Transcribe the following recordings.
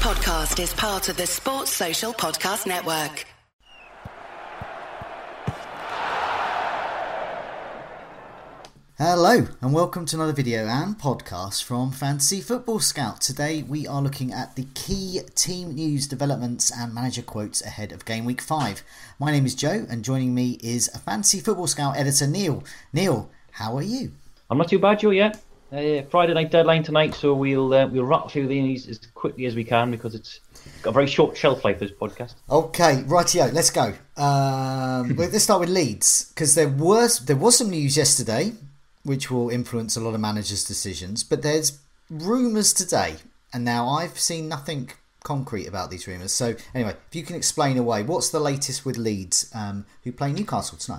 podcast is part of the Sports Social Podcast Network. Hello and welcome to another video and podcast from Fantasy Football Scout. Today we are looking at the key team news, developments and manager quotes ahead of Game Week 5. My name is Joe and joining me is a Fantasy Football Scout editor Neil. Neil, how are you? I'm not too bad, Joe, yet. Friday night deadline tonight, so we'll rattle through these as quickly as we can because it's got a very short shelf life, this podcast. Okay, rightio, let's go. Let's start with Leeds because there was some news yesterday which will influence a lot of managers' decisions, but there's rumours today, and now I've seen nothing concrete about these rumours. So anyway, if you can explain away, what's the latest with Leeds, who play Newcastle tonight?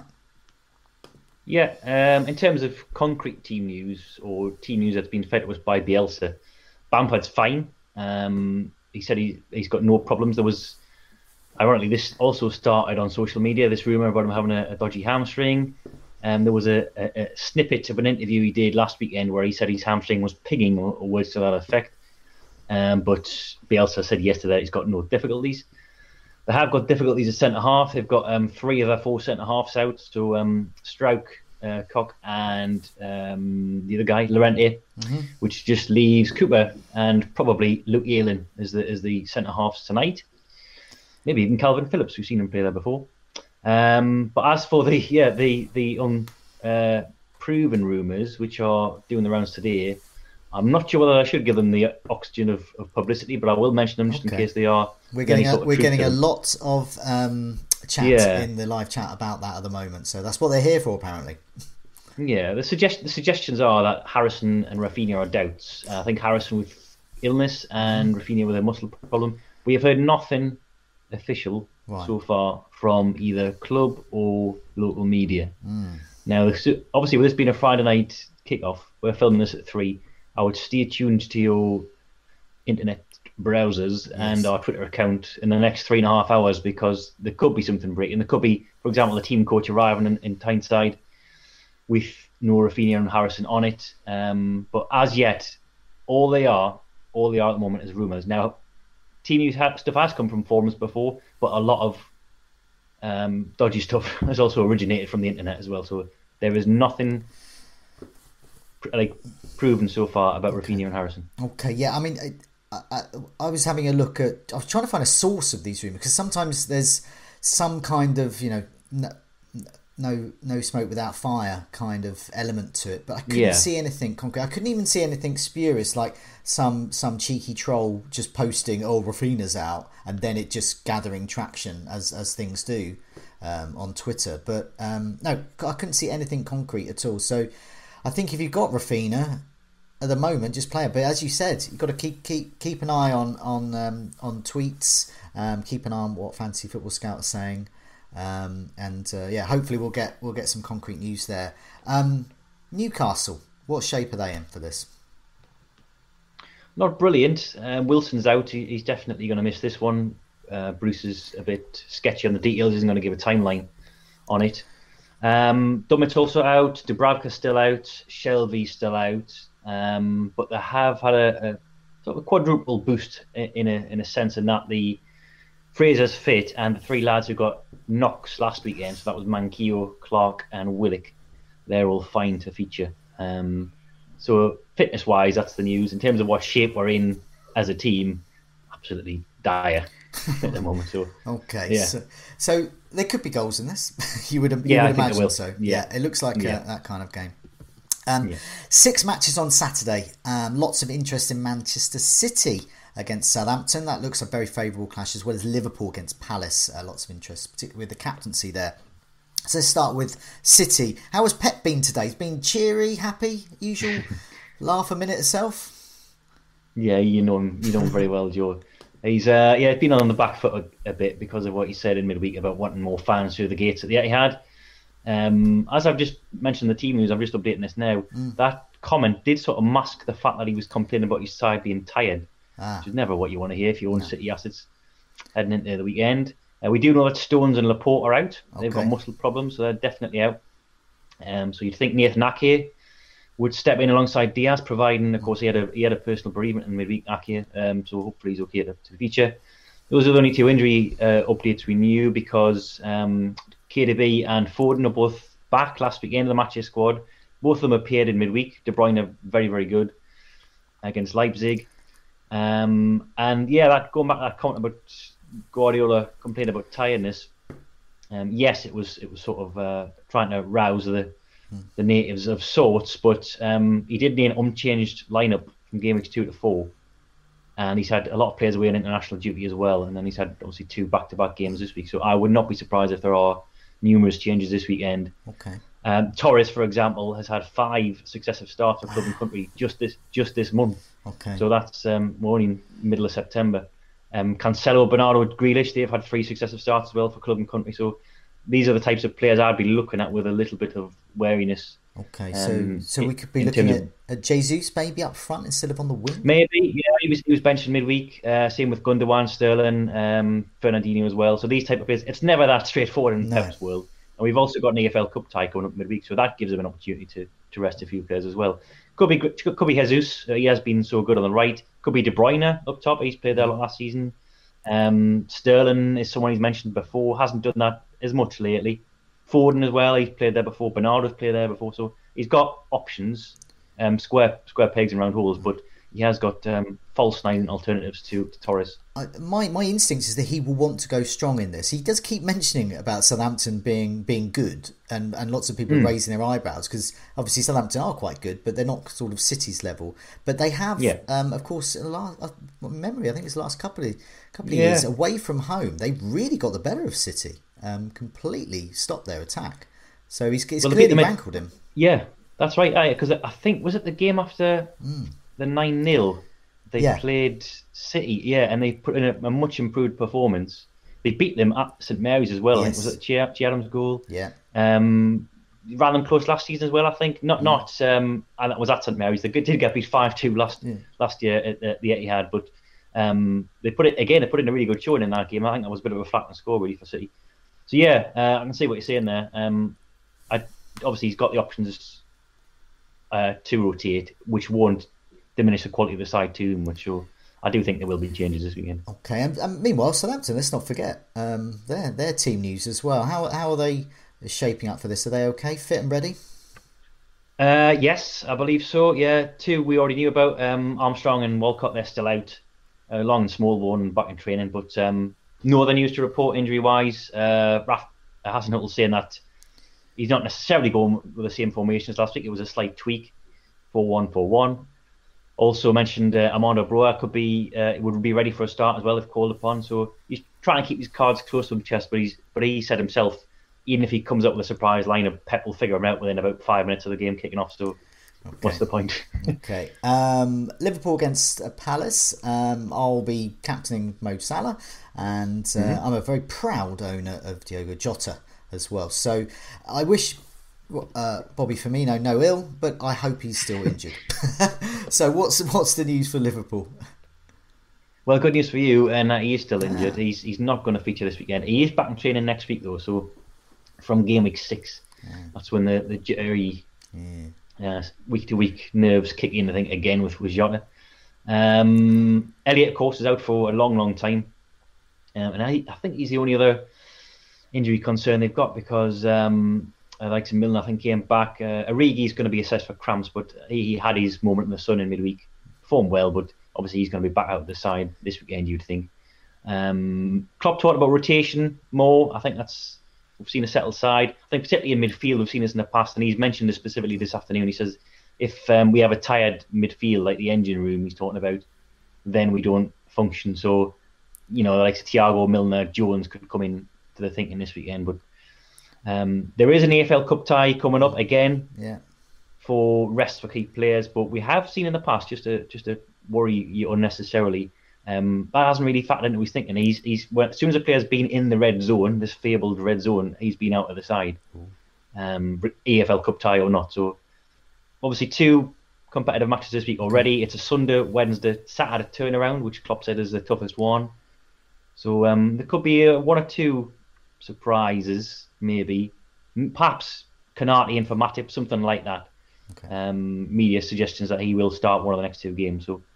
Yeah, in terms of concrete team news or team news that's been fed to us by Bielsa, Bamford's fine. He said he's got no problems. There was, ironically, this also started on social media, this rumour about him having a dodgy hamstring. There was a snippet of an interview he did last weekend where he said his hamstring was pinging or words to that effect. But Bielsa said yesterday he's got no difficulties. They have got difficulties at centre-half. They've got 3 of their 4 centre-halves out. So Strauch, Koch and the other guy, Llorente, which just leaves Cooper and probably Luke Ayling as the centre-halves tonight. Maybe even Calvin Phillips, we've seen him play there before. But as for the unproven rumours, which are doing the rounds today, I'm not sure whether I should give them the oxygen of publicity, but I will mention them just in case they are. We're getting a lot of chat in the live chat about that at the moment, so that's what they're here for, apparently. Yeah, the suggestions are that Harrison and Rafinha are doubts. I think Harrison with illness and Rafinha with a muscle problem. We have heard nothing official so far from either club or local media. Now, obviously, with this being a Friday night kickoff, we're filming this at 3. I would stay tuned to your internet browsers and our Twitter account in the next 3.5 hours because there could be something breaking. There could be, for example, the team coach arriving in Tyneside with no Rafinha and Harrison on it. But as yet, all they are at the moment is rumours. Now, team news stuff has come from forums before, but a lot of dodgy stuff has also originated from the internet as well. So there is nothing proven so far about Rafinha and Harrison. Okay, yeah, I mean, I was having a look at. I was trying to find a source of these rumours because sometimes there's some kind of no smoke without fire kind of element to it, but I couldn't see anything concrete. I couldn't even see anything spurious like some cheeky troll just posting, "Oh, Rafinha's out," and then it just gathering traction as things do on Twitter. But no, I couldn't see anything concrete at all. So I think if you've got Rafinha at the moment, just play it. But as you said, you've got to keep an eye on tweets, keep an eye on what Fantasy Football Scout is saying, and hopefully we'll get some concrete news there. Newcastle, what shape are they in for this? Not brilliant. Wilson's out. He's definitely going to miss this one. Bruce is a bit sketchy on the details. He isn't going to give a timeline on it. Dummett's also out. Dubravka's still out. Shelby's still out. But they have had a sort of a quadruple boost in a sense in that the Fraser's fit and the 3 lads who got knocks last weekend, so that was Manquillo, Clark and Willock, they're all fine to feature. So fitness-wise, that's the news. In terms of what shape we're in as a team, absolutely dire at the moment. So okay, yeah. So there could be goals in this. you would imagine so. Yeah, it looks like that kind of game. 6 matches on Saturday. Lots of interest in Manchester City against Southampton. That looks a very favourable clash, as well as Liverpool against Palace. Lots of interest, particularly with the captaincy there. So let's start with City. How has Pep been today? He's been cheery, happy, usual laugh a minute itself. Yeah, you know him very well, Joe. He's been on the back foot a bit because of what he said in midweek about wanting more fans through the gates at the Etihad. As I've just mentioned the team news, I'm just updating this now. That comment did sort of mask the fact that he was complaining about his side being tired, which is never what you want to hear if you own City assets heading into the weekend. We do know that Stones and Laporte are out. They've got muscle problems, so they're definitely out. So you'd think Nathan Ake would step in alongside Diaz, providing, of course, he had a personal bereavement in midweek, Ake, so hopefully he's okay to the future. Those are the only two injury updates we knew, because KDB and Foden are both back last weekend in the matches squad. Both of them appeared in midweek. De Bruyne are very, very good against Leipzig. And yeah, that going back to that comment about Guardiola complaining about tiredness. Yes, it was sort of trying to rouse the natives of sorts, but he did need an unchanged lineup from game weeks 2 to 4, and he's had a lot of players away on international duty as well, and then he's had obviously 2 back-to-back games this week. So I would not be surprised if there are numerous changes this weekend. Okay. Torres, for example, has had 5 successive starts for club and country just this month. Okay. So that's we're only in middle of September. Cancelo, Bernardo, Grealish, they've had 3 successive starts as well for club and country. So these are the types of players I'd be looking at with a little bit of wariness. Okay, so we could be looking at Jesus maybe up front instead of on the wing? Maybe, yeah, he was benched in midweek. Same with Gundogan, Sterling, Fernandinho as well. So these type of players, it's never that straightforward in Pep's world. And we've also got an EFL Cup tie coming up midweek, so that gives him an opportunity to rest a few players as well. Could be Jesus. He has been so good on the right. Could be De Bruyne up top. He's played there last season. Sterling is someone he's mentioned before. Hasn't done that as much lately. Foden as well. He's played there before. Bernardo's played there before. So he's got options. Square pegs and round holes, but he has got false nine alternatives to Torres. My instinct is that he will want to go strong in this. He does keep mentioning about Southampton being good, and lots of people are raising their eyebrows because obviously Southampton are quite good, but they're not sort of City's level. But they have, of course, in the last memory, I think it's the last couple of years away from home, they've really got the better of City, completely stopped their attack. So he's clearly rankled him. Yeah, that's right. Because I think, was it the game after the 9-0? They played City, and they put in a much improved performance. They beat them at St Mary's as well. Yes. I think was it Che Adams' goal? Yeah. Ran them close last season as well, I think. And that was at St Mary's. They did get beat 5-2 last year at the Etihad, but they put in a really good showing in that game. I think that was a bit of a flattened score really for City. So I can see what you're saying there. Obviously he's got the options to rotate, which won't diminish the quality of the side too much. So I do think there will be changes this weekend. Okay, and meanwhile, Southampton, let's not forget their team news as well. How are they shaping up for this? Are they okay, fit and ready? Yes, I believe so. Yeah, 2 we already knew about. Armstrong and Walcott, they're still out. Long and Smallbone back in training, but no other news to report injury-wise. Raf Hasenhüttl saying that he's not necessarily going with the same formation as last week. It was a slight tweak, 4-1-4-1. Also mentioned Armando Broja would be ready for a start as well if called upon. So he's trying to keep his cards close to the chest, but he said himself, even if he comes up with a surprise lineup, Pep will figure him out within about 5 minutes of the game kicking off. So what's the point? Okay. Liverpool against Palace. I'll be captaining Mo Salah, and I'm a very proud owner of Diogo Jota as well. So I wish Bobby Firmino no ill, but I hope he's still injured. So what's the news for Liverpool? Well, good news for you, and he is still injured. He's not going to feature this weekend. He is back in training next week though, so from game week 6, that's when the jittery week to week nerves kick in, I think, again with Jota. Elliott, of course, is out for a long time, and I think he's the only other injury concern they've got, because like Milner, I think, came back. Origi's going to be assessed for cramps, but he had his moment in the sun in midweek, performed well, but obviously he's going to be back out of the side this weekend, you'd think. Klopp talked about rotation more. I think we've seen a settled side. I think particularly in midfield, we've seen this in the past, and he's mentioned this specifically this afternoon. He says if we have a tired midfield, like the engine room he's talking about, then we don't function. So, like Thiago, Milner, Jones could come in to the thinking this weekend, but there is an AFL Cup tie coming up again for rest for key players, but we have seen in the past, just to worry you unnecessarily, that hasn't really factored into his thinking. As soon as a player's been in the red zone, this fabled red zone, he's been out of the side, AFL Cup tie or not. So obviously 2 competitive matches this week already. It's a Sunday, Wednesday, Saturday turnaround, which Klopp said is the toughest one. So there could be 1 or 2 surprises, maybe. Perhaps Konate in for Matip, something like that. Okay. Media suggestions that he will start one of the next 2 games. So,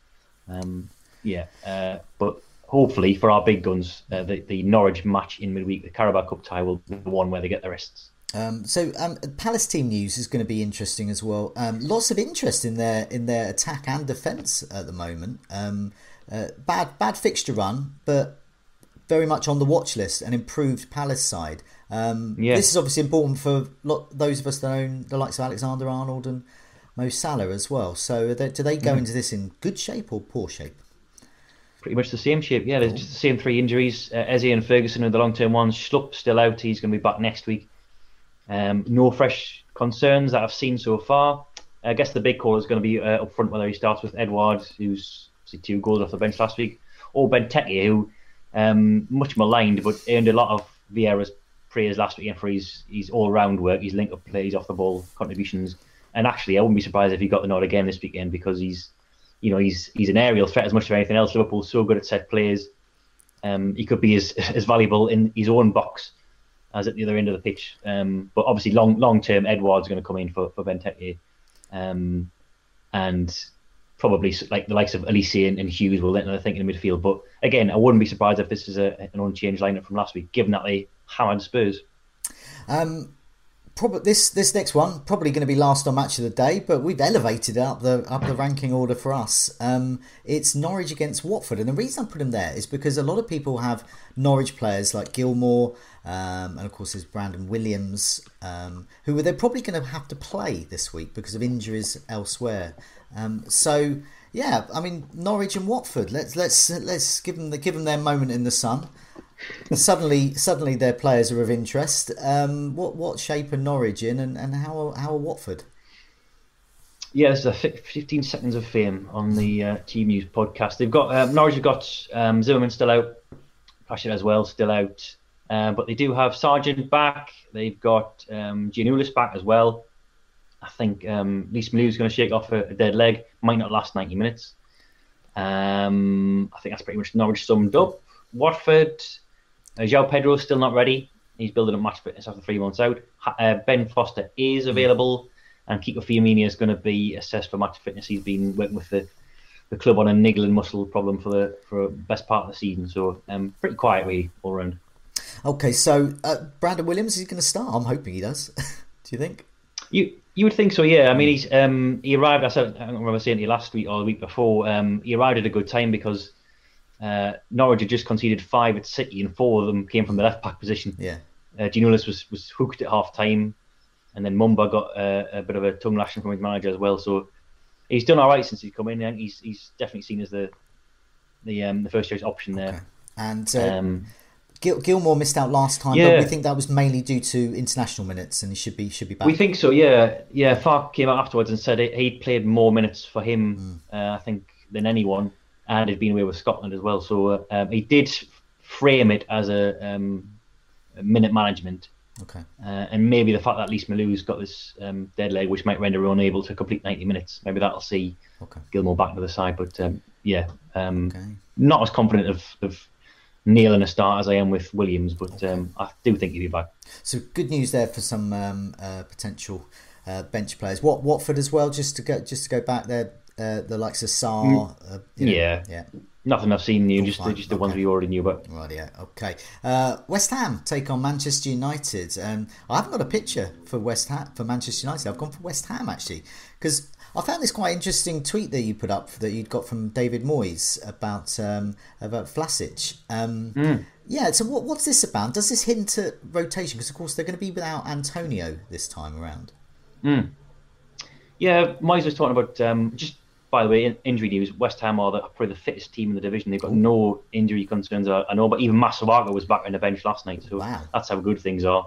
but hopefully for our big guns, the Norwich match in midweek, the Carabao Cup tie, will be the one where they get their rests. Palace team news is going to be interesting as well. Lots of interest in their attack and defence at the moment. Bad fixture run, but very much on the watch list. An improved Palace side. This is obviously important for those of us that own the likes of Alexander-Arnold and Mo Salah as well. So do they go into this in good shape or poor shape? Pretty much the same shape. Yeah, there's just the same 3 injuries. Eze and Ferguson are the long-term ones. Schlupp still out. He's going to be back next week. No fresh concerns that I've seen so far. I guess the big call is going to be up front, whether he starts with Edouard, who's 2 goals off the bench last week, or Benteke, who much maligned but earned a lot of Vieira's praise last weekend for his all-round work, his link-up plays, off-the-ball contributions. And actually, I wouldn't be surprised if he got the nod again this weekend, because he's an aerial threat as much as anything else. Liverpool's so good at set plays. He could be as valuable in his own box as at the other end of the pitch. But obviously, long term, Edouard's going to come in for Benteke, and probably like the likes of Elise and Hughes will let another think in the midfield. But again, I wouldn't be surprised if this is an unchanged lineup from last week, given that they hammered Spurs. Probably this next one probably going to be last on match of the day, but we've elevated up the ranking order for us. It's Norwich against Watford, and the reason I put him there is because a lot of people have Norwich players like Gilmour, and of course there's Brandon Williams, who they're probably going to have to play this week because of injuries elsewhere. So yeah, I mean Norwich and Watford. Let's give them their moment in the sun. Suddenly their players are of interest. What shape are Norwich in, and how are Watford? Yeah, there's a 15 seconds of fame on the Team News podcast. They've got Norwich have got Zimmerman still out, Pasha as well still out, but they do have Sargent back. They've got Giannoulis back as well. I think Lys Malou is going to shake off a dead leg. Might not last 90 minutes. I think that's pretty much Norwich summed up. Watford, João Pedro is still not ready. He's building up match fitness after 3 months out. Ben Foster is available, and Kiko Firmino is going to be assessed for match fitness. He's been working with the club on a niggling muscle problem for the best part of the season. So pretty quiet really all round. Okay, so Brandon Williams, is he going to start? I'm hoping he does. Do you think? You would think so, yeah. I mean, he arrived. I don't remember saying to you last week or the week before. He arrived at a good time because Norwich had just conceded 5 at City, and 4 of them came from the left back position. Yeah. Giannoulis was hooked at half time, and then Mumba got a bit of a tongue lashing from his manager as well. So he's done all right since he's come in. And he's definitely seen as the first choice option there. Okay. And Gilmour missed out last time, but we think that was mainly due to international minutes, and he should be back. We think so, yeah. Yeah, Farke came out afterwards and said he'd played more minutes for him, I think, than anyone, and had been away with Scotland as well. So he did frame it as a minute management. Okay. And maybe the fact that Lys Malou's got this dead leg, which might render her unable to complete 90 minutes, maybe that'll see Gilmour back to the side. But not as confident of nailing a start as I am with Williams, but I do think he'll be back. So good news there for some potential bench players. Watford as well, just to go back there, the likes of Sarr. Yeah. Nothing I've seen new, just the ones we already knew about. Right, yeah, okay. West Ham take on Manchester United. I haven't got a picture for Manchester United. I've gone for West Ham actually, because I found this quite interesting tweet that you put up that you'd got from David Moyes about Vlasic. Yeah, so what's this about? Does this hint at rotation? Because of course they're going to be without Antonio this time around. Yeah, Moyes was talking about just. By the way, injury news, West Ham are probably the fittest team in the division. They've got no injury concerns, I know, but even Masuaku was back on the bench last night, so that's how good things are.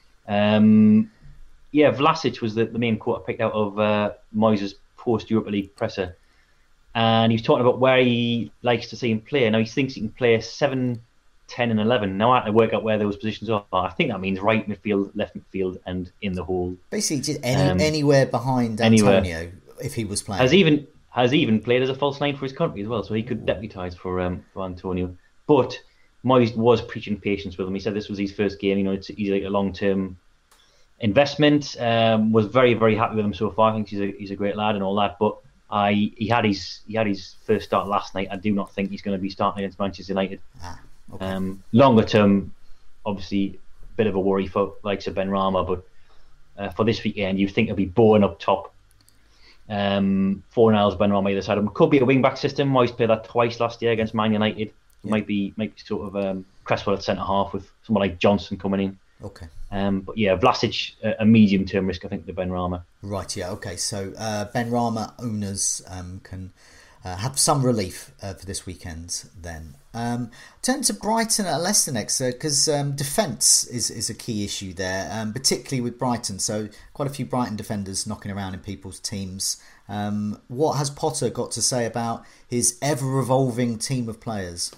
Vlasic was the main quote I picked out of Moyes' post-Europa League presser. And he was talking about where he likes to see him play. Now, he thinks he can play 7, 10 and 11. Now, I have to work out where those positions are. I think that means right midfield, left midfield, and in the hole. Basically, just anywhere behind Antonio, if he was playing. Has even played as a false nine for his country as well, so he could deputise for Antonio. But Moyes was preaching patience with him. He said this was his first game. He's like a long-term investment. Was very, very happy with him so far. I think he's a great lad and all that. But he had his first start last night. I do not think he's going to be starting against Manchester United. Okay. Longer term, obviously, a bit of a worry for likes of Benrahma, but for this weekend, you think he'll be Bowen up top. Fornals, Benrahma either side of him. Could be a wing back system. Moyes played that twice last year against Man United. Yeah. Might be sort of Cresswell at centre half with someone like Johnson coming in. Okay. But yeah, Vlasic, a medium term risk, I think, to Benrahma. Right. Yeah. Okay. So Benrahma owners can have some relief for this weekend then. Turn to Brighton at Leicester next, because defence is a key issue there, particularly with Brighton. So quite a few Brighton defenders knocking around in people's teams. What has Potter got to say about his ever-evolving team of players?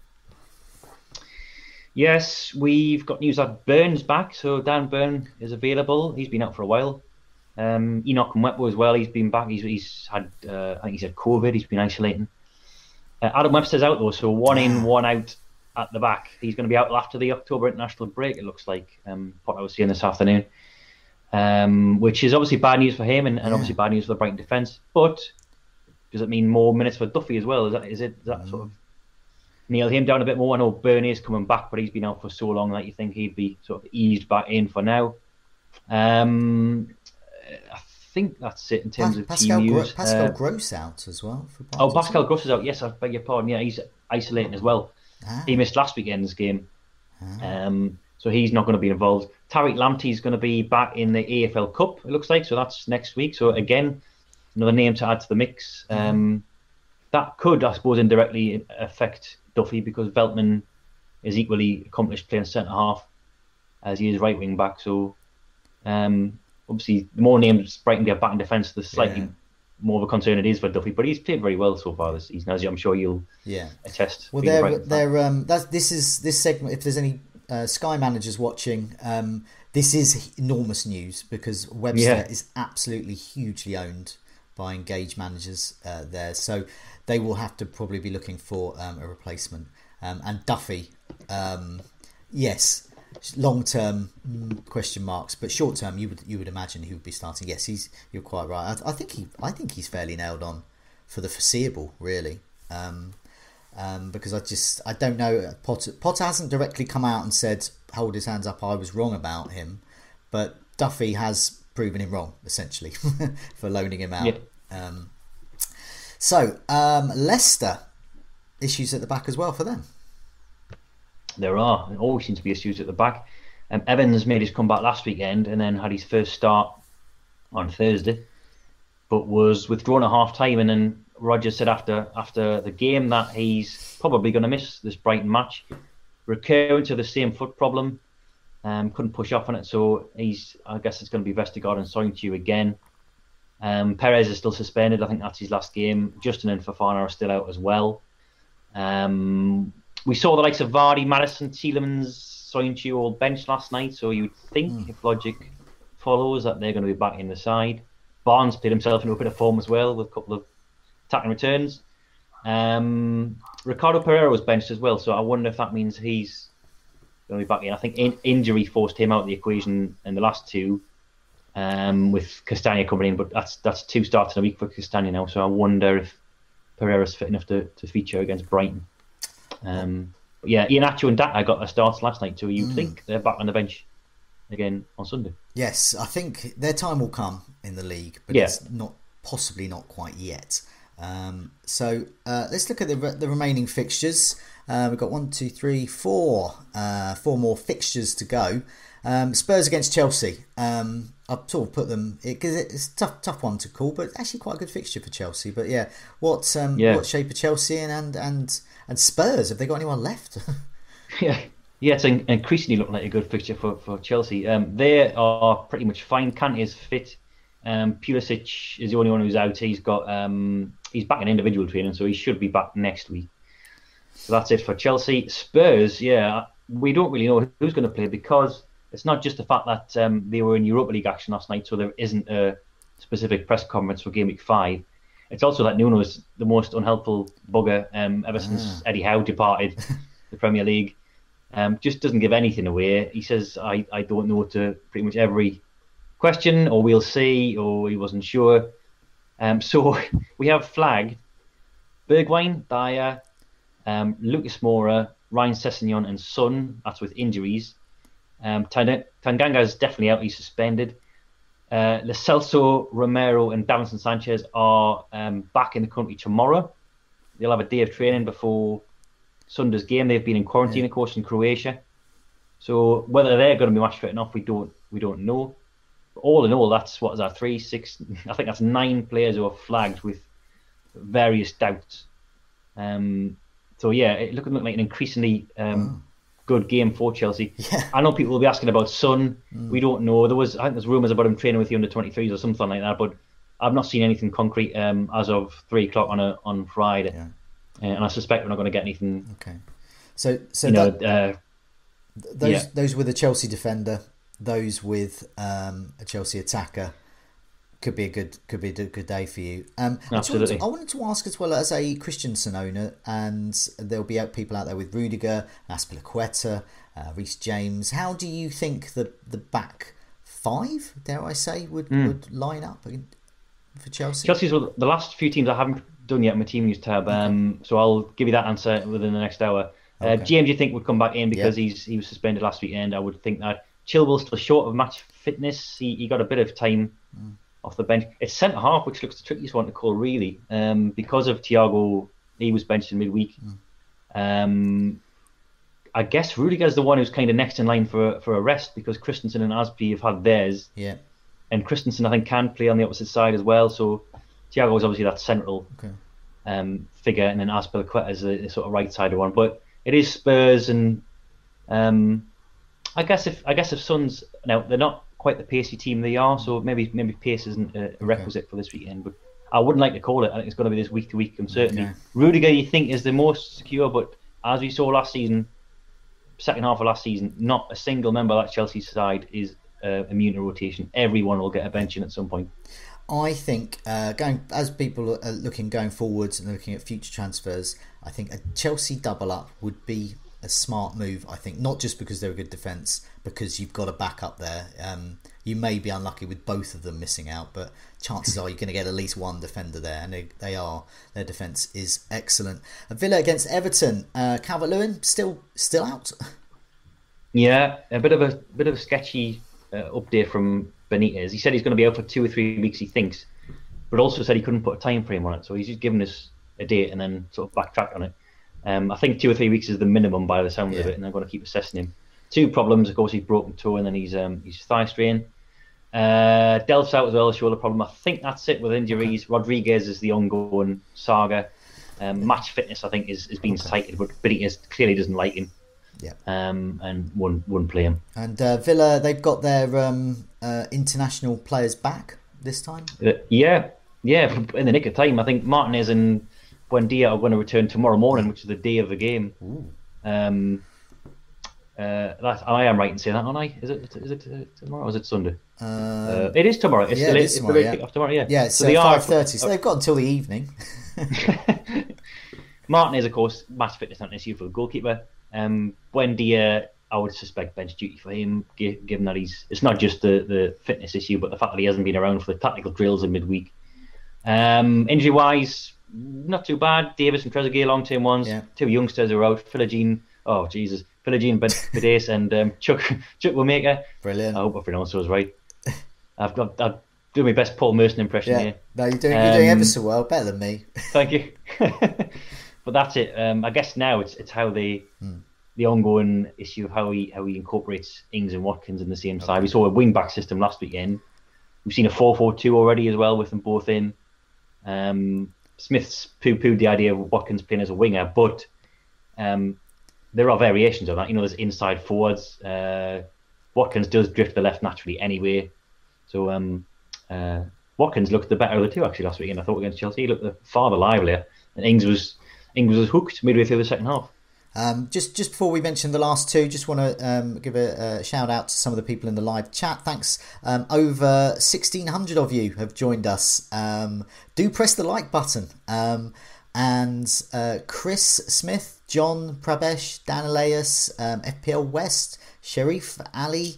Yes, we've got news that Byrne's back. So Dan Burn is available. He's been out for a while. Enoch Mwepu as well. He's been back. He's had, I think he's had COVID. He's been isolating. Adam Webster's out though, so one in, one out at the back. He's going to be out after the October international break. It looks like. What I was seeing this afternoon, which is obviously bad news for him and obviously bad news for the Brighton defence. But does it mean more minutes for Duffy as well? Is that sort of nail him down a bit more? I know Byrne is coming back, but he's been out for so long that you think he'd be sort of eased back in for now. I think that's it in terms of team news. Pascal Gross out as well. For Pascal Gross is out. Yes, I beg your pardon. Yeah, he's isolating as well. He missed last weekend's game. So he's not going to be involved. Tariq Lamptey is going to be back in the AFL Cup, it looks like. So that's next week. So again, another name to add to the mix. That could, I suppose, indirectly affect Duffy because Veltman is equally accomplished playing centre-half as he is right-wing back. So obviously, the more names Brighton get back in defence, the slightly more of a concern it is for Duffy. But he's played very well so far this season, as I'm sure you'll attest. Well, this segment. If there's any Sky managers watching, this is enormous news because Webster is absolutely hugely owned by Engage managers there, so they will have to probably be looking for a replacement. And Duffy, yes. Long term question marks, but short term you would imagine he would be starting. Yes, you're quite right. I think he's fairly nailed on for the foreseeable, really. Because I don't know. Potter hasn't directly come out and said hold his hands up. I was wrong about him, but Duffy has proven him wrong essentially for loaning him out. Yeah. So Leicester, issues at the back as well for them. There are. There always seems to be issues at the back. Evans made his comeback last weekend and then had his first start on Thursday, but was withdrawn at half-time. And then Rodgers said after the game that he's probably going to miss this Brighton match, recurring to the same foot problem. Couldn't push off on it, so I guess it's going to be Vestergaard and Soyuncu again. Perez is still suspended. I think that's his last game. Justin and Fofana are still out as well. We saw the likes of Vardy, Maddison, Tielemans, Soyuncu all benched last night, so you'd think if logic follows that they're going to be back in the side. Barnes played himself into a bit of form as well with a couple of attacking returns. Ricardo Pereira was benched as well, so I wonder if that means he's going to be back in. I think injury forced him out of the equation in the last two, with Castagna coming in, but that's 2 starts in a week for Castagna now, so I wonder if Pereira's fit enough to feature against Brighton. Iheanacho and Daka got their starts last night, so you'd think they're back on the bench again on Sunday. Yes, I think their time will come in the league, but it's possibly not quite yet. So let's look at the remaining fixtures. We've got 4 more fixtures to go. Spurs against Chelsea. I've sort of put them because it's a tough one to call, but actually quite a good fixture for Chelsea. But what shape are Chelsea in and Spurs? Have they got anyone left? It's increasingly looking like a good fixture for Chelsea. They are pretty much fine. Kante's fit. Pulisic is the only one who's out. He's back in individual training, so he should be back next week. So that's it for Chelsea. Spurs, we don't really know who's going to play because it's not just the fact that they were in Europa League action last night, so there isn't a specific press conference for Game Week 5. It's also that Nuno is the most unhelpful bugger ever since Eddie Howe departed the Premier League. Just doesn't give anything away. He says, I don't know to pretty much every question, or we'll see, or he wasn't sure. So we have flagged Bergwijn, Dyer, Lucas Moura, Ryan Sessegnon, and Son. That's with injuries. Tanganga is definitely out. He's suspended. Lo Celso, Romero, and Davinson Sanchez are back in the country tomorrow. They'll have a day of training before Sunday's game. They've been in quarantine, of course, in Croatia. So whether they're going to be match fit enough, we don't know. But all in all, that's 3, 6. I think that's 9 players who are flagged with various doubts. So yeah, it looked like an increasingly good game for Chelsea. Yeah. I know people will be asking about Son. We don't know. I think there's rumours about him training with the under-23s or something like that, but I've not seen anything concrete as of 3 o'clock on Friday. Yeah. And I suspect we're not going to get anything. Okay. So those with a Chelsea defender, those with a Chelsea attacker, could be a good day for you. Absolutely. I wanted to ask as well, as a Christensen owner, and there'll be people out there with Rudiger, Azpilicueta, Reece James. How do you think the back 5, dare I say, would line up for Chelsea? Chelsea's the last few teams I haven't done yet on my team news tab, so I'll give you that answer within the next hour. Okay. James, you think would come back in because he was suspended last weekend? I would think that. Chilwell's still short of match fitness. He got a bit of time off the bench. It's centre half, which looks the trickiest one to call, really, because of Thiago. He was benched in midweek. I guess Rudiger's the one who's kind of next in line for a rest, because Christensen and Azpi have had theirs. Yeah. And Christensen, I think, can play on the opposite side as well. So Thiago is obviously that central figure, and then Azpilicueta is the sort of right-sided one. But it is Spurs, and I guess if Suns, now they're not quite the pacey team they are, so maybe pace isn't a requisite for this weekend. But I wouldn't like to call it. I think it's going to be this week-to-week uncertainty. Okay. Rudiger, you think, is the most secure, but as we saw last season, second half of last season, not a single member of that Chelsea side is immune to rotation. Everyone will get a bench in at some point. I think as people are going forwards and looking at future transfers, I think a Chelsea double up would be a smart move. I think not just because they're a good defence, because you've got a backup there. You may be unlucky with both of them missing out, but chances are you're going to get at least one defender there, and their defence is excellent. Villa against Everton. Calvert-Lewin still out. Yeah, a bit of a sketchy update from Benitez. He said he's going to be out for 2 or 3 weeks, he thinks, but also said he couldn't put a time frame on it. So he's just given us a date and then sort of backtracked on it. I think 2 or 3 weeks is the minimum by the sounds of it, and they're going to keep assessing him. 2 problems, of course, he's broken toe, and then he's thigh strain. Delph's out as well, a shoulder problem. I think that's it with injuries. Okay. Rodriguez is the ongoing saga. Match fitness, I think, is being cited, but Benitez clearly doesn't like him. Yeah. And wouldn't play him. And Villa, they've got their international players back this time. Yeah, in the nick of time. I think Martinez and Buendia are going to return tomorrow morning, which is the day of the game. I am right in saying that, aren't I? Is it tomorrow or is it Sunday? It is tomorrow. It's tomorrow. Yeah, it's 5:30. So they've got until the evening. Martinez, of course, match fitness not an issue for the goalkeeper. Buendia, I would suspect bench duty for him, given that it's not just the fitness issue, but the fact that he hasn't been around for the tactical drills in midweek. Injury wise, not too bad. Davis and Trezeguet, long term ones. Yeah. 2 youngsters are out. Philogene Bedes and Chuck Wamaker. Brilliant. I hope I pronounced those right. I'll do my best Paul Merson impression here. No, you're doing ever so well, better than me. Thank you. But that's it. I guess now it's how the ongoing issue of how he incorporates Ings and Watkins in the same side. We saw a wing back system last weekend. We've seen a 4-4-2 already as well, with them both in. Smith's poo-pooed the idea of Watkins playing as a winger, but there are variations on that. There's inside forwards. Watkins does drift to the left naturally anyway. So Watkins looked the better of the two actually last weekend. I thought against Chelsea he looked far the livelier, and Ings was hooked midway through the second half. Just before we mention the last two, just want to give a shout out to some of the people in the live chat. Thanks. Over 1,600 of you have joined us. Do press the like button. And Chris Smith, John Prabesh, Dan Elias, FPL West, Sharif Ali,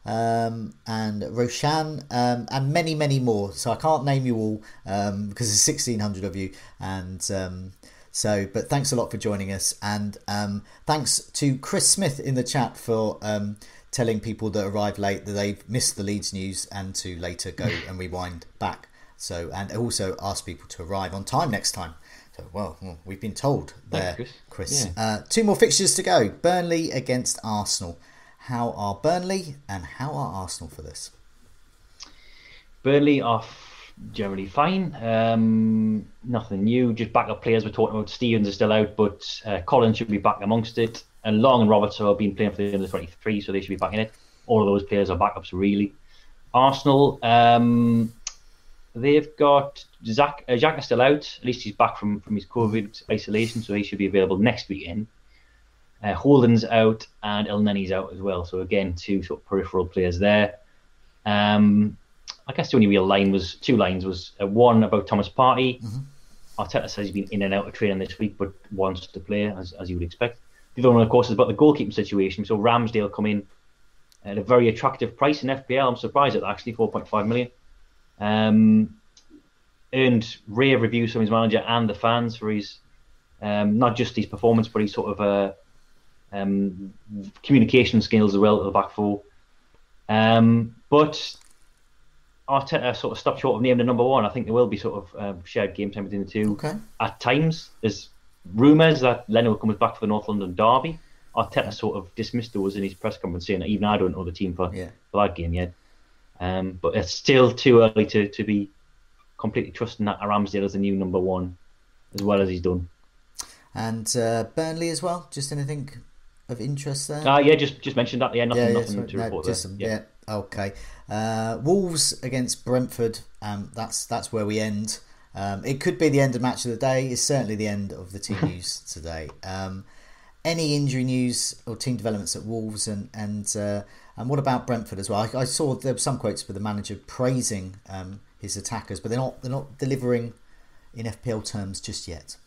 and Roshan, and many, many more. So I can't name you all because there's 1,600 of you. And but thanks a lot for joining us. And thanks to Chris Smith in the chat for telling people that arrived late that they've missed the Leeds news and to later go and rewind back. So, and also ask people to arrive on time next time. So, well, we've been told there, Chris. Yeah. 2 more fixtures to go. Burnley against Arsenal. How are Burnley and how are Arsenal for this? Burnley are generally fine. Nothing new. Just backup players. We're talking about Stevens is still out, but Collins should be back amongst it. And Long and Roberts have been playing for the under 23, so they should be back in it. All of those players are backups, really. Arsenal, they've got Xhaka still out. At least he's back from his COVID isolation, so he should be available next weekend. Holden's out and El Neni's out as well. So again, 2 sort of peripheral players there. I guess the only real two lines was one about Thomas Partey. Arteta says he's been in and out of training this week, but wants to play as you would expect. The other one, of course, is about the goalkeeping situation. So Ramsdale come in at a very attractive price in FPL. I'm surprised at that, actually, 4.5 million. Earned rave reviews from his manager and the fans for his not just his performance, but his sort of communication skills as well at the back four. But Arteta sort of stopped short of naming the number 1. I think there will be sort of shared game time between the two. Okay. At times, there's rumours that Leno comes back for the North London derby. Arteta sort of dismissed those in his press conference, saying that even I don't know the team for that game yet. But it's still too early to be completely trusting that Ramsdale is the new number 1, as well as he's done. And Burnley as well. Just anything of interest there? Just mentioned that. Nothing to report there. Okay. Wolves against Brentford. That's where we end. It could be the end of match of the day. It's certainly the end of the team news today. Any injury news or team developments at Wolves and what about Brentford as well? I saw there were some quotes with the manager praising his attackers, but they're not delivering in FPL terms just yet.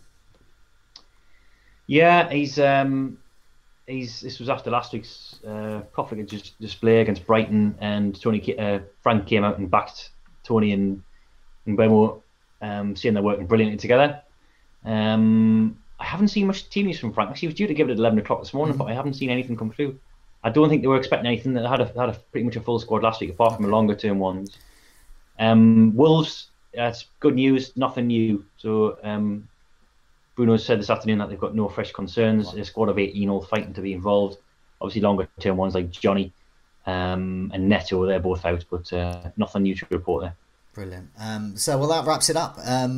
Yeah, this was after last week's profligate display against Brighton, and Frank came out and backed Tony and Mbeumo, saying they're working brilliantly together. I haven't seen much team news from Frank. Actually, he was due to give it at 11 o'clock this morning, but I haven't seen anything come through. I don't think they were expecting anything. They had a pretty much a full squad last week, apart from the longer term ones. Wolves, it's good news, nothing new. So Bruno said this afternoon that they've got no fresh concerns. A squad of 18 all fighting to be involved. Obviously, longer term ones like Johnny and Neto, they're both out, but nothing new to report there. Brilliant. So that wraps it up.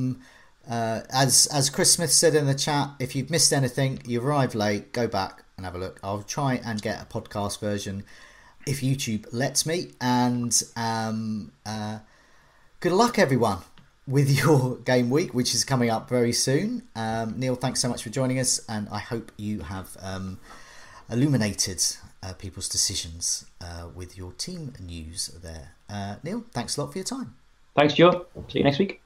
As Chris Smith said in the chat, if you've missed anything, you arrived late, go back and have a look. I'll try and get a podcast version if YouTube lets me. And good luck, everyone, with your game week, which is coming up very soon. Neil, thanks so much for joining us, and I hope you have illuminated people's decisions with your team news there. Neil, thanks a lot for your time. Thanks, Joe. See you next week.